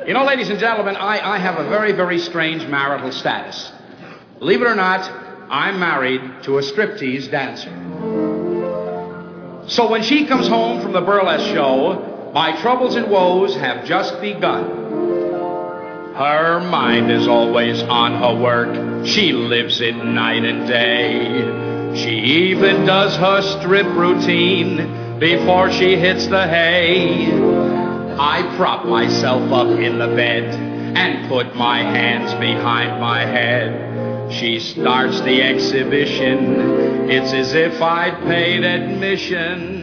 You know, ladies and gentlemen, I have a very, very strange marital status. Believe it or not, I'm married to a striptease dancer. So when she comes home from the burlesque show, my troubles and woes have just begun. Her mind is always on her work. She lives it night and day. She even does her strip routine before she hits the hay. I prop myself up in the bed and put my hands behind my head. She starts the exhibition. It's as if I'd paid admission.